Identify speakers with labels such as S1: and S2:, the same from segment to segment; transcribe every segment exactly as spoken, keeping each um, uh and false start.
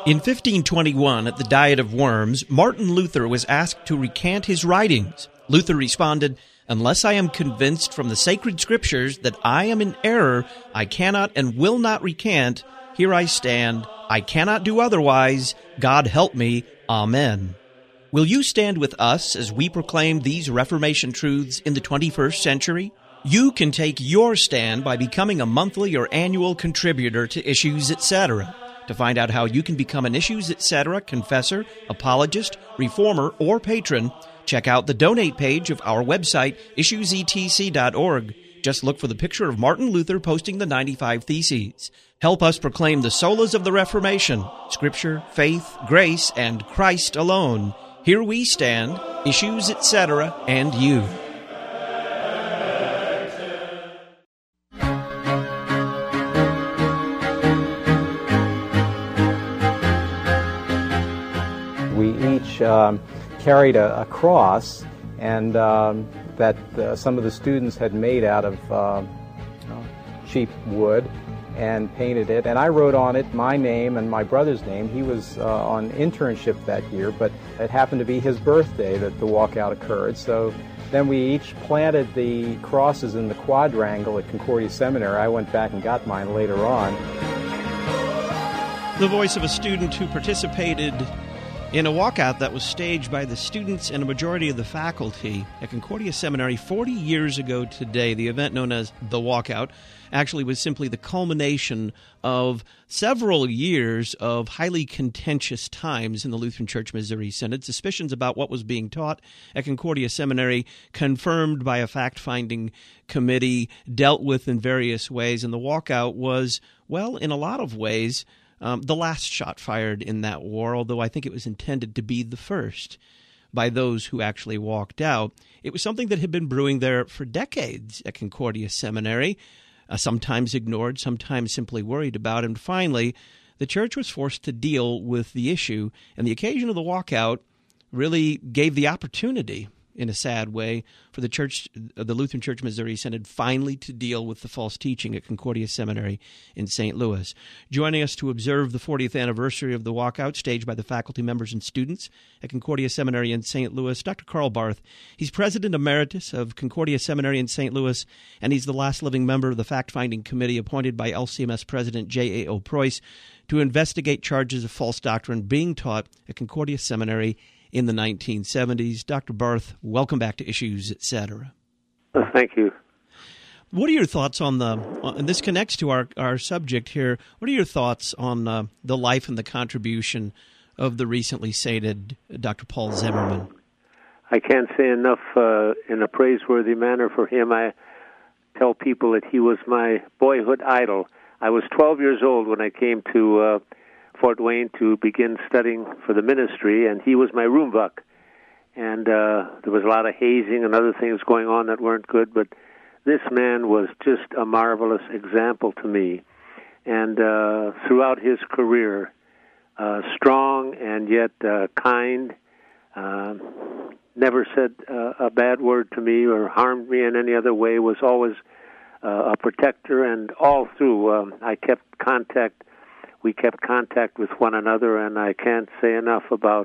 S1: In fifteen twenty-one, at the Diet of Worms, Martin Luther was asked to recant his writings. Luther responded, "Unless I am convinced from the sacred scriptures that I am in error, I cannot and will not recant. Here I stand. I cannot do otherwise. God help me. Amen." Will you stand with us as we proclaim these Reformation truths in the twenty-first century? You can take your stand by becoming a monthly or annual contributor to Issues, et cetera. To find out how you can become an Issues, et cetera confessor, apologist, reformer, or patron, check out the donate page of our website, issues e t c dot org. Just look for the picture of Martin Luther posting the ninety-five Theses. Help us proclaim the solas of the Reformation, Scripture, faith, grace, and Christ alone. Here we stand, Issues, et cetera, and you.
S2: We each um, carried a, a cross, and um, that uh, some of the students had made out of uh, cheap wood and painted it. And I wrote on it my name and my brother's name. He was uh, on internship that year, but it happened to be his birthday that the walkout occurred. So then we each planted the crosses in the quadrangle at Concordia Seminary. I went back and got mine later on.
S1: The voice of a student who participated in a walkout that was staged by the students and a majority of the faculty at Concordia Seminary forty years ago today. The event known as the Walkout actually was simply the culmination of several years of highly contentious times in the Lutheran Church Missouri Synod. Suspicions about what was being taught at Concordia Seminary confirmed by a fact-finding committee, dealt with in various ways, and the walkout was, well, in a lot of ways, Um, the last shot fired in that war, although I think it was intended to be the first by those who actually walked out. It was something that had been brewing there for decades at Concordia Seminary, uh, sometimes ignored, sometimes simply worried about, and finally the church was forced to deal with the issue, and the occasion of the walkout really gave the opportunity, in a sad way, for the church, the Lutheran Church Missouri Synod finally to deal with the false teaching at Concordia Seminary in Saint Louis. Joining us to observe the fortieth anniversary of the walkout staged by the faculty members and students at Concordia Seminary in Saint Louis, Doctor Karl Barth. He's President Emeritus of Concordia Seminary in Saint Louis, and he's the last living member of the fact-finding committee appointed by L C M S President J A O Preuss to investigate charges of false doctrine being taught at Concordia Seminary in the nineteen seventies. Doctor Barth, welcome back to Issues, et cetera.
S3: Uh, thank you.
S1: What are your thoughts on the, and this connects to our, our subject here, what are your thoughts on uh, the life and the contribution of the recently sated Doctor Paul Zimmerman?
S3: I can't say enough uh, in a praiseworthy manner for him. I tell people that he was my boyhood idol. I was twelve years old when I came to uh, Fort Wayne to begin studying for the ministry, and he was my room buck. And uh, there was a lot of hazing and other things going on that weren't good, but this man was just a marvelous example to me. And uh, throughout his career, uh, strong and yet uh, kind, uh, never said uh, a bad word to me or harmed me in any other way, was always uh, a protector, and all through um, I kept contact We kept contact with one another, and I can't say enough about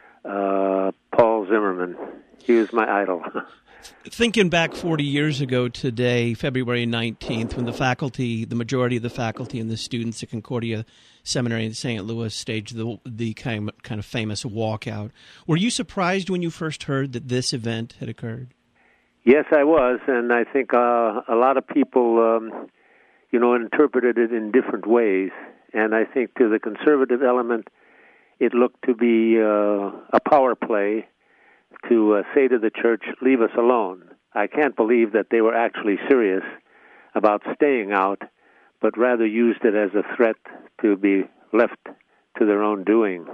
S3: uh, Paul Zimmerman. He was my idol.
S1: Thinking back forty years ago today, February nineteenth, when the faculty, the majority of the faculty and the students at Concordia Seminary in Saint Louis staged the, the kind, of, kind of famous walkout, were you surprised when you first heard that this event had occurred?
S3: Yes, I was, and I think uh, a lot of people, um, you know, interpreted it in different ways. And I think to the conservative element, it looked to be uh, a power play to uh, say to the church, leave us alone. I can't believe that they were actually serious about staying out, but rather used it as a threat to be left to their own doing.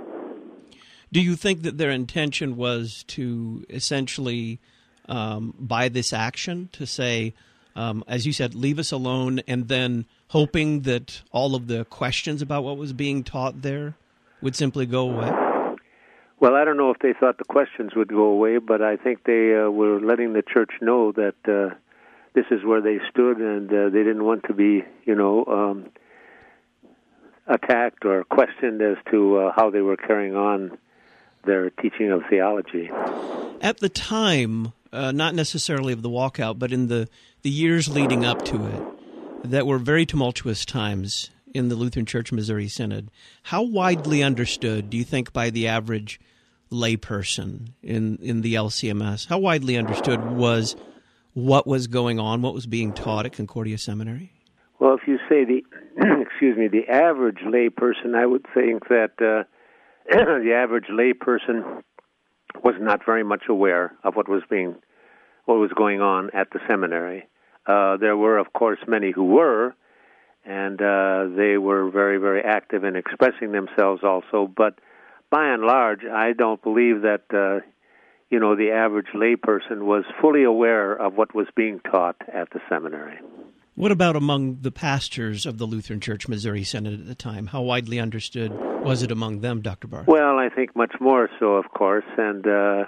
S1: Do you think that their intention was to essentially, um, by this action, to say, um, as you said, leave us alone, and then hoping that all of the questions about what was being taught there would simply go away?
S3: Well, I don't know if they thought the questions would go away, but I think they uh, were letting the church know that uh, this is where they stood, and uh, they didn't want to be, you know, um, attacked or questioned as to uh, how they were carrying on their teaching of theology.
S1: At the time, uh, not necessarily of the walkout, but in the, the years leading up to it, that were very tumultuous times in the Lutheran Church Missouri Synod, how widely understood, do you think, by the average layperson in, in the L C M S, how widely understood was what was going on, what was being taught at Concordia Seminary?
S3: Well, if you say the, excuse me, the average layperson, I would think that uh, the average layperson was not very much aware of what was being, what was going on at the seminary. Uh, there were, of course, many who were, and uh, they were very, very active in expressing themselves also. But by and large, I don't believe that, uh, you know, the average layperson was fully aware of what was being taught at the seminary.
S1: What about among the pastors of the Lutheran Church Missouri Synod at the time? How widely understood was it among them, Doctor Barth?
S3: Well, I think much more so, of course, and uh,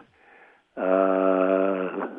S3: uh,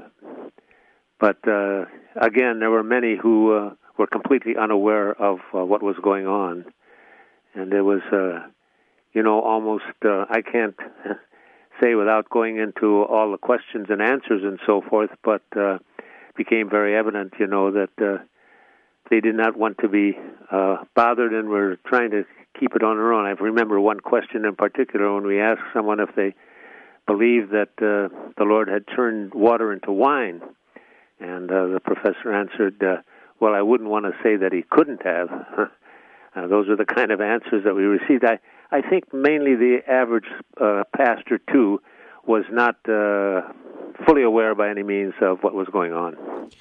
S3: but uh, again, there were many who uh, were completely unaware of uh, what was going on, and it was, uh, you know, almost uh, I can't say without going into all the questions and answers and so forth, but uh, became very evident, you know, that. Uh, They did not want to be uh, bothered and were trying to keep it on their own. I remember one question in particular when we asked someone if they believed that uh, the Lord had turned water into wine. And uh, the professor answered, uh, well, I wouldn't want to say that he couldn't have. uh, those are the kind of answers that we received. I, I think mainly the average uh, pastor, too, was not uh, fully aware by any means of what was going on.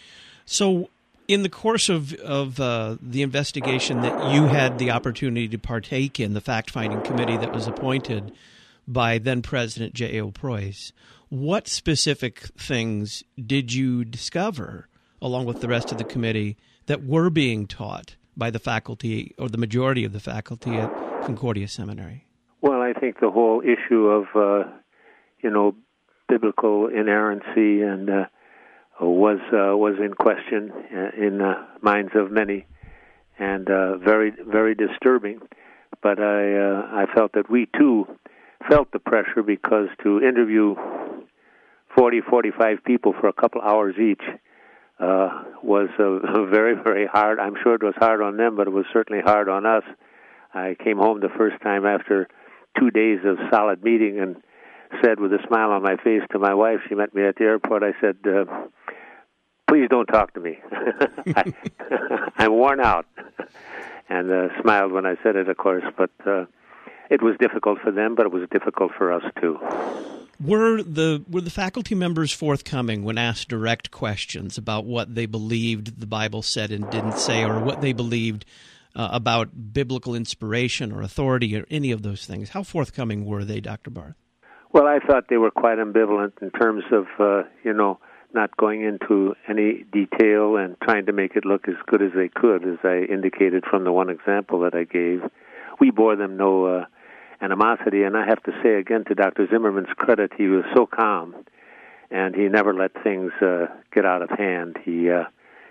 S1: So in the course of, of uh, the investigation that you had the opportunity to partake in, the fact-finding committee that was appointed by then-President J A. Preuss, what specific things did you discover, along with the rest of the committee, that were being taught by the faculty, or the majority of the faculty at Concordia Seminary?
S3: Well, I think the whole issue of, uh, you know, biblical inerrancy and uh, was uh, was in question in the minds of many, and uh, very very disturbing. But I uh, I felt that we too felt the pressure, because to interview forty, forty-five people for a couple hours each uh, was uh, very very hard. I'm sure it was hard on them, but it was certainly hard on us. I came home the first time after two days of solid meeting and said with a smile on my face to my wife, she met me at the airport, I said, uh, please don't talk to me. I, I'm worn out. And uh, smiled when I said it, of course, but uh, it was difficult for them, but it was difficult for us too.
S1: Were the were the faculty members forthcoming when asked direct questions about what they believed the Bible said and didn't say, or what they believed uh, about biblical inspiration or authority or any of those things? How forthcoming were they, Doctor Barth?
S3: Well, I thought they were quite ambivalent in terms of, uh, you know, not going into any detail and trying to make it look as good as they could, as I indicated from the one example that I gave. We bore them no uh, animosity, and I have to say again, to Doctor Zimmerman's credit, he was so calm, and he never let things uh, get out of hand. He, uh,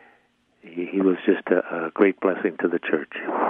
S3: he he was just a, a great blessing to the church.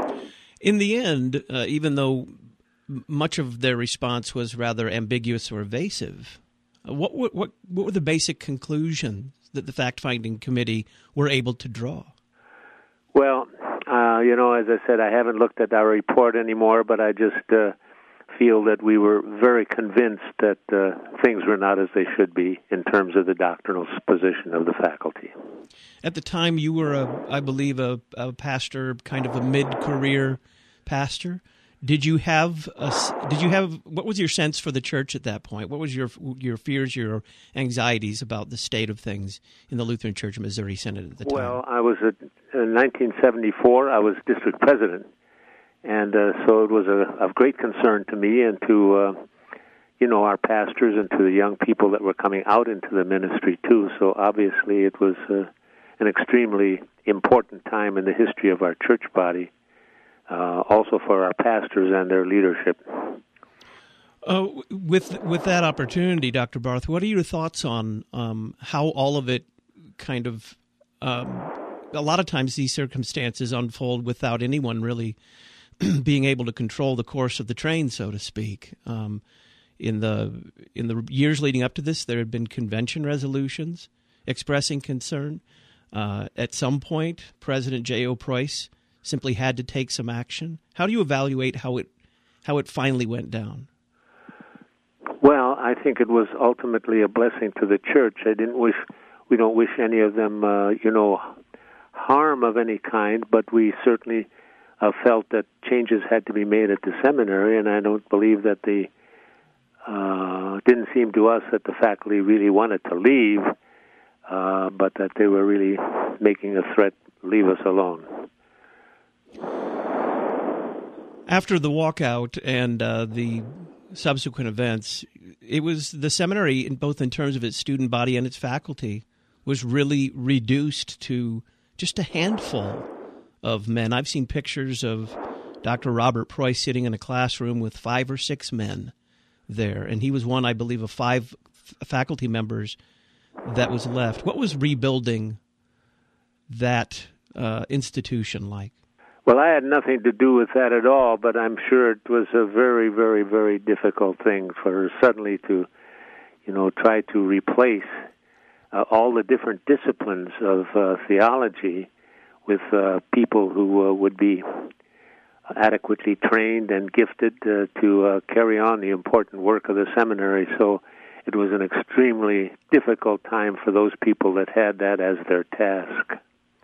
S1: In the end, uh, even though much of their response was rather ambiguous or evasive, What, what what what were the basic conclusions that the fact-finding committee were able to draw?
S3: Well, uh, you know, as I said, I haven't looked at our report anymore, but I just uh, feel that we were very convinced that uh, things were not as they should be in terms of the doctrinal position of the faculty. At
S1: the time, you were, a, I believe, a, a pastor, kind of a mid-career pastor. Did you have a, did you have what was your sense for the church at that point? What was your your fears, your anxieties about the state of things in the Lutheran Church Missouri Synod at the time?
S3: Well, I was at, in nineteen seventy-four. I was district president, and uh, so it was a, of great concern to me and to uh, you know our pastors and to the young people that were coming out into the ministry too. So obviously, it was uh, an extremely important time in the history of our church body. Uh, also for our pastors and their leadership.
S1: Uh, with with that opportunity, Doctor Barth, what are your thoughts on um, how all of it kind of, um, a lot of times these circumstances unfold without anyone really being able to control the course of the train, so to speak. Um, in the in the years leading up to this, there had been convention resolutions expressing concern. Uh, at some point, President J O. Preuss simply had to take some action. How do you evaluate how it how it finally went down?
S3: Well, I think it was ultimately a blessing to the church. I didn't wish we don't wish any of them, uh, you know, harm of any kind, but we certainly uh, felt that changes had to be made at the seminary, and I don't believe that the uh, didn't seem to us that the faculty really wanted to leave, uh, but that they were really making a threat, leave us alone.
S1: After the walkout and uh, the subsequent events, it was the seminary, in both in terms of its student body and its faculty, was really reduced to just a handful of men. I've seen pictures of Doctor Robert Preuss sitting in a classroom with five or six men there, and he was one, I believe, of five f- faculty members that was left. What was rebuilding that uh, institution like?
S3: Well, I had nothing to do with that at all, but I'm sure it was a very, very, very difficult thing for suddenly to, you know, try to replace uh, all the different disciplines of uh, theology with uh, people who uh, would be adequately trained and gifted uh, to uh, carry on the important work of the seminary. So it was an extremely difficult time for those people that had that as their task.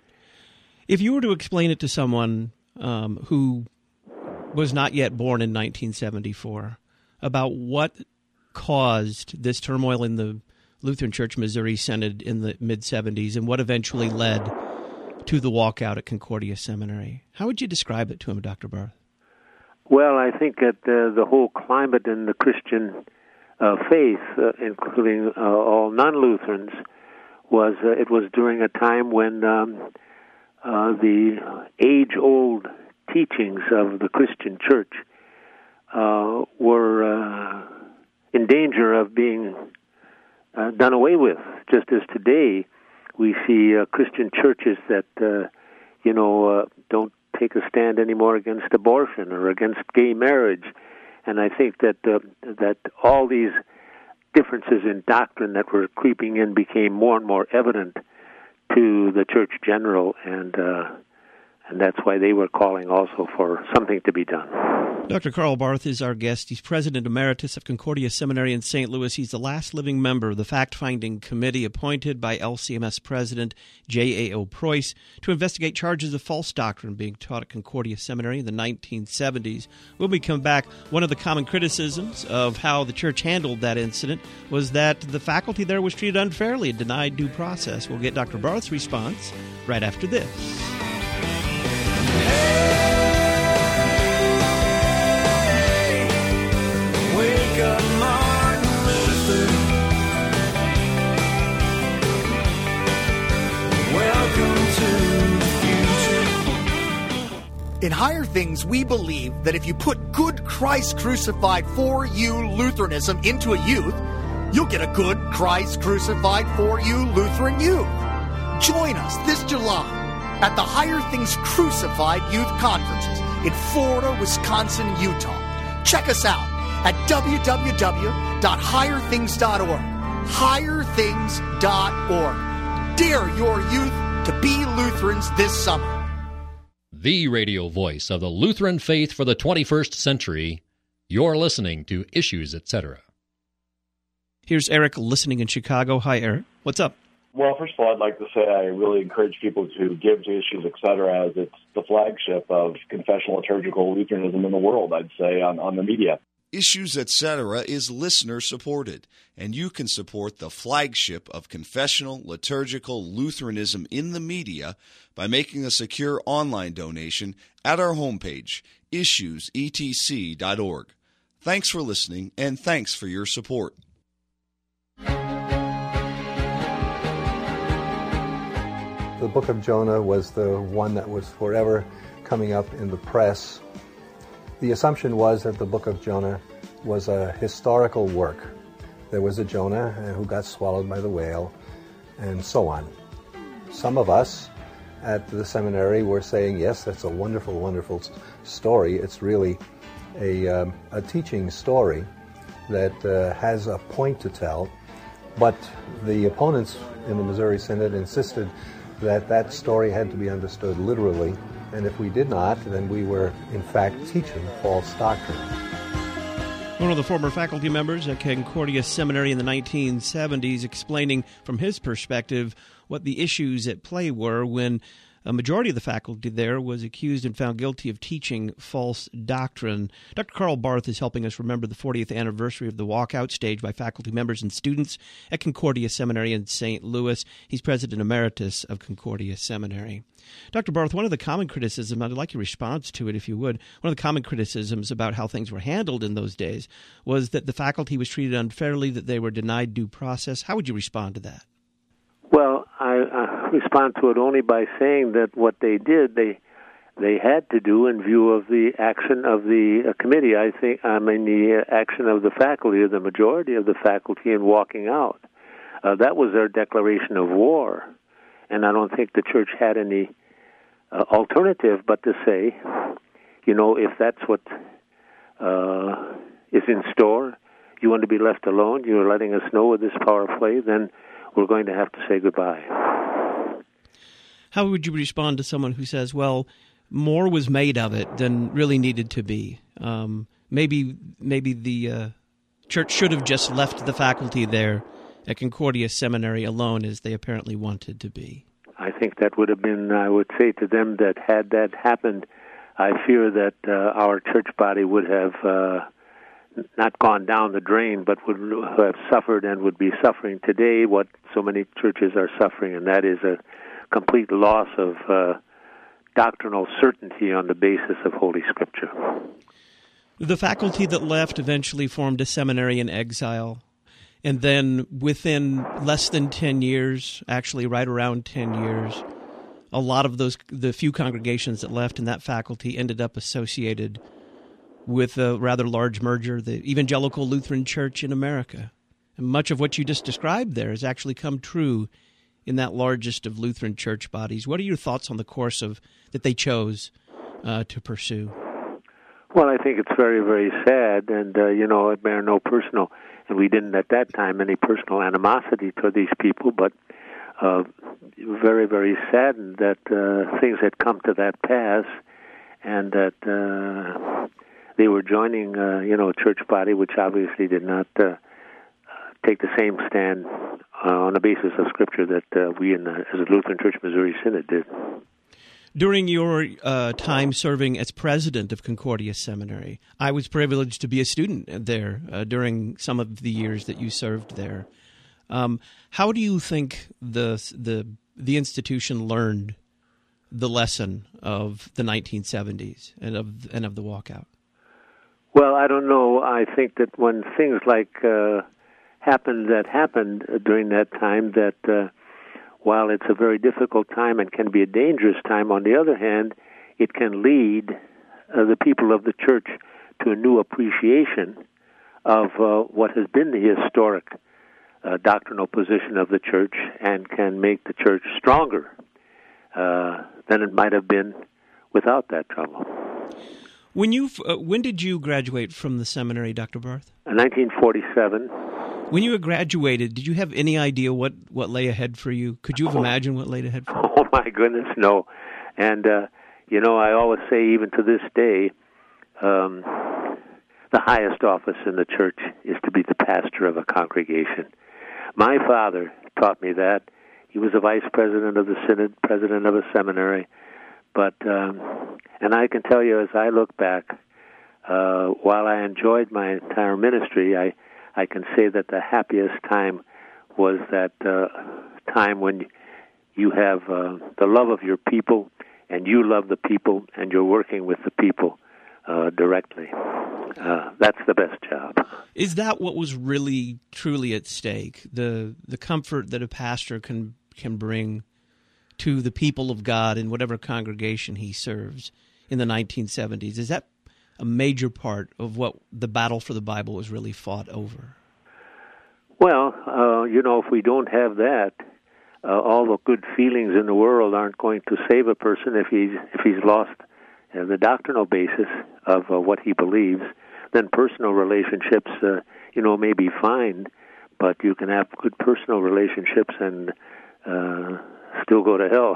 S1: If you were to explain it to someone um, who was not yet born in nineteen seventy-four about what caused this turmoil in the Lutheran Church Missouri Synod in the mid-seventies and what eventually led to the walkout at Concordia Seminary, how would you describe it to him, Doctor Barth?
S3: Well, I think that uh, the whole climate in the Christian uh, faith, uh, including uh, all non-Lutherans, was uh, it was during a time when um, uh, the age-old teachings of the Christian church uh, were uh, in danger of being uh, done away with, just as today we see uh, Christian churches that, uh, you know, uh, don't take a stand anymore against abortion or against gay marriage. And I think that uh, that all these differences in doctrine that were creeping in became more and more evident to the church general, and uh, and that's why they were calling also for something to be done.
S1: Doctor Karl Barth is our guest. He's President Emeritus of Concordia Seminary in Saint Louis. He's the last living member of the fact-finding committee appointed by L C M S President J A O. Preuss to investigate charges of false doctrine being taught at Concordia Seminary in the nineteen seventies. When we come back, one of the common criticisms of how the church handled that incident was that the faculty there was treated unfairly and denied due process. We'll get Doctor Barth's response right after this.
S4: In Higher Things, we believe that if you put good Christ crucified for you Lutheranism into a youth, you'll get a good Christ crucified for you Lutheran youth. Join us this July at the Higher Things Crucified Youth Conferences in Florida, Wisconsin, and Utah. Check us out at w w w dot higher things dot org. higher things dot org. Dare your youth to be Lutherans this summer.
S5: The radio voice of the Lutheran faith for the twenty-first century. You're listening to Issues, et cetera.
S1: Here's Eric listening in Chicago. Hi, Eric. What's up?
S6: Well, first of all, I'd like to say I really encourage people to give to Issues, et cetera, as it's the flagship of confessional liturgical Lutheranism in the world, I'd say, on, on the media.
S7: Issues, et cetera is listener-supported, and you can support the flagship of confessional liturgical Lutheranism in the media by making a secure online donation at our homepage, issues e t c dot org. Thanks for listening, and thanks for your support.
S8: The Book of Jonah was the one that was forever coming up in the press. The assumption was that the Book of Jonah was a historical work. There was a Jonah who got swallowed by the whale, and so on. Some of us at the seminary were saying, yes, that's a wonderful, wonderful story. It's really a, um, a teaching story that uh, has a point to tell. But the opponents in the Missouri Synod insisted that that story had to be understood literally, and if we did not, then we were, in fact, teaching false doctrine.
S1: One of the former faculty members at Concordia Seminary in the nineteen seventies explaining from his perspective what the issues at play were when a majority of the faculty there was accused and found guilty of teaching false doctrine. Doctor Karl Barth is helping us remember the fortieth anniversary of the walkout staged by faculty members and students at Concordia Seminary in Saint Louis. He's president emeritus of Concordia Seminary. Doctor Barth, one of the common criticisms, I'd like your response to it if you would, one of the common criticisms about how things were handled in those days was that the faculty was treated unfairly, that they were denied due process. How would you respond to that?
S3: Well, I, I respond to it only by saying that what they did, they they had to do in view of the action of the uh, committee. I think, I mean, the uh, action of the faculty, or the majority of the faculty, in walking out. Uh, that was their declaration of war, and I don't think the church had any uh, alternative but to say, you know, if that's what uh, is in store, you want to be left alone, you're letting us know with this power play, then we're going to have to say goodbye.
S1: How would you respond to someone who says, well, more was made of it than really needed to be? Um, maybe maybe the uh, church should have just left the faculty there at Concordia Seminary alone as they apparently wanted to be.
S3: I think that would have been, I would say to them that had that happened, I fear that uh, our church body would have uh, not gone down the drain, but would have suffered and would be suffering today what so many churches are suffering, and that is a complete loss of uh, doctrinal certainty on the basis of Holy Scripture.
S1: The faculty that left eventually formed a seminary in exile, and then within less than ten years, actually right around ten years, a lot of those, the few congregations that left in that faculty ended up associated with a rather large merger, the Evangelical Lutheran Church in America. And much of what you just described there has actually come true in that largest of Lutheran church bodies. What are your thoughts on the course of that they chose uh, to pursue?
S3: Well, I think it's very, very sad, and, uh, you know, it bear no personal, and we didn't at that time any personal animosity toward these people, but uh, very, very saddened that uh, things had come to that pass, and that uh, they were joining, uh, you know, a church body which obviously did not uh, take the same stand uh, on the basis of Scripture that uh, we in the, as a Lutheran Church Missouri Synod did.
S1: During your uh, time serving as president of Concordia Seminary, I was privileged to be a student there uh, during some of the years that you served there. Um, how do you think the the the institution learned the lesson of the nineteen seventies and of and of the walkout?
S3: Well, I don't know. I think that when things like uh, happened that happened during that time, that uh, while it's a very difficult time and can be a dangerous time, on the other hand, it can lead uh, the people of the church to a new appreciation of uh, what has been the historic uh, doctrinal position of the church, and can make the church stronger uh, than it might have been without that trouble.
S1: When you uh, when did you graduate from the seminary, Doctor Barth?
S3: In nineteen forty-seven.
S1: When you had graduated, did you have any idea what, what lay ahead for you? Could you have imagined what lay ahead for you?
S3: Oh, my goodness, no. And, uh, you know, I always say, even to this day, um, the highest office in the church is to be the pastor of a congregation. My father taught me that. He was a vice president of the synod, president of a seminary. But, um, and I can tell you, as I look back, uh, while I enjoyed my entire ministry, I I can say that the happiest time was that uh, time when you have uh, the love of your people, and you love the people, and you're working with the people uh, directly. Uh, that's the best job.
S1: Is that what was really, truly at stake? The the comfort that a pastor can can bring to the people of God in whatever congregation he serves in the nineteen seventies? Is that a major part of what the battle for the Bible was really fought over?
S3: Well, uh, you know, if we don't have that, uh, all the good feelings in the world aren't going to save a person if he's if he's lost uh, the doctrinal basis of uh, what he believes. Then personal relationships, uh, you know, may be fine, but you can have good personal relationships and uh, still go to hell.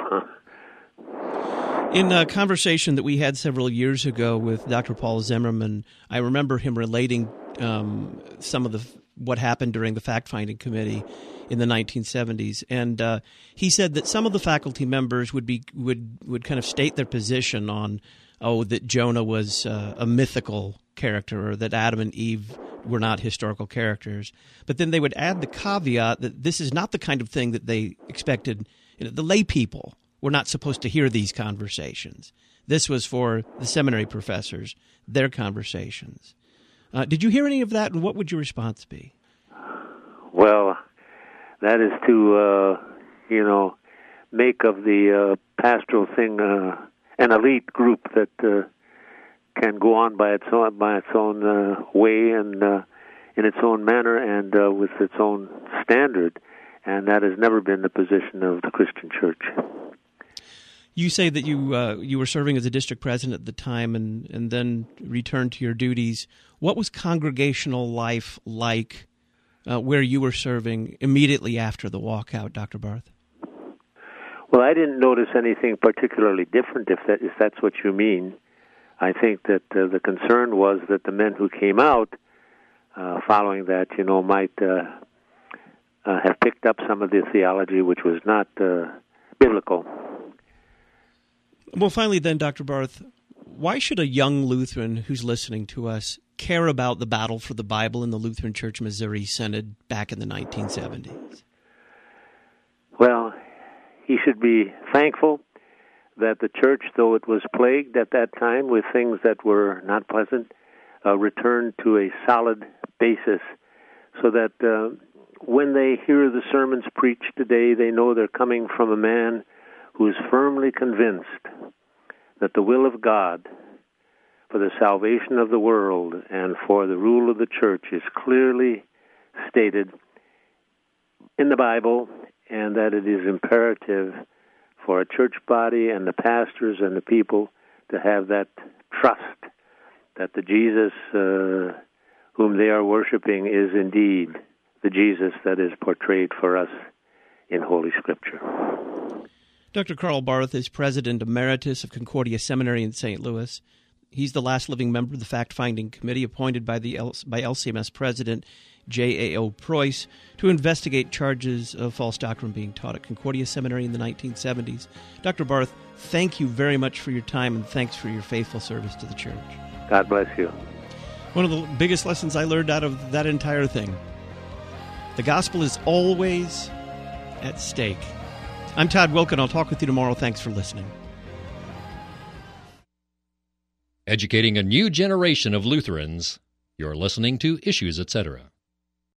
S3: Huh?
S1: In a conversation that we had several years ago with Doctor Paul Zimmerman, I remember him relating um, some of the what happened during the fact-finding committee in the nineteen seventies, and uh, he said that some of the faculty members would be would would kind of state their position on, oh, that Jonah was uh, a mythical character, or that Adam and Eve were not historical characters, but then they would add the caveat that this is not the kind of thing that they expected. You know, the lay people were not supposed to hear these conversations. This was for the seminary professors, their conversations. Uh, did you hear any of that, and what would your response be?
S3: Well, that is to, uh, you know, make of the uh, pastoral thing uh, an elite group that uh, can go on by its own by its own uh, way and uh, in its own manner and uh, with its own standard, and that has never been the position of the Christian Church.
S1: You say that you uh, you were serving as a district president at the time, and, and then returned to your duties. What was congregational life like uh, where you were serving immediately after the walkout, Doctor Barth?
S3: Well, I didn't notice anything particularly different, if that if that's what you mean. I think that uh, the concern was that the men who came out uh, following that, you know, might uh, uh, have picked up some of the theology which was not uh, biblical.
S1: Well, finally then, Doctor Barth, why should a young Lutheran who's listening to us care about the battle for the Bible in the Lutheran Church Missouri Synod back in the nineteen seventies?
S3: Well, he should be thankful that the church, though it was plagued at that time with things that were not pleasant, uh, returned to a solid basis so that uh, when they hear the sermons preached today, they know they're coming from a man who is firmly convinced that the will of God for the salvation of the world and for the rule of the church is clearly stated in the Bible, and that it is imperative for a church body and the pastors and the people to have that trust that the Jesus uh, whom they are worshiping is indeed the Jesus that is portrayed for us in Holy Scripture.
S1: Doctor Karl Barth is President Emeritus of Concordia Seminary in Saint Louis. He's the last living member of the fact-finding committee appointed by the L- by L C M S President J A O Preuss to investigate charges of false doctrine being taught at Concordia Seminary in the nineteen seventies. Doctor Barth, thank you very much for your time, and thanks for your faithful service to the church.
S3: God bless you.
S1: One of the biggest lessons I learned out of that entire thing: the gospel is always at stake. I'm Todd Wilken. I'll talk with you tomorrow. Thanks for listening.
S5: Educating a new generation of Lutherans, you're listening to Issues, et cetera.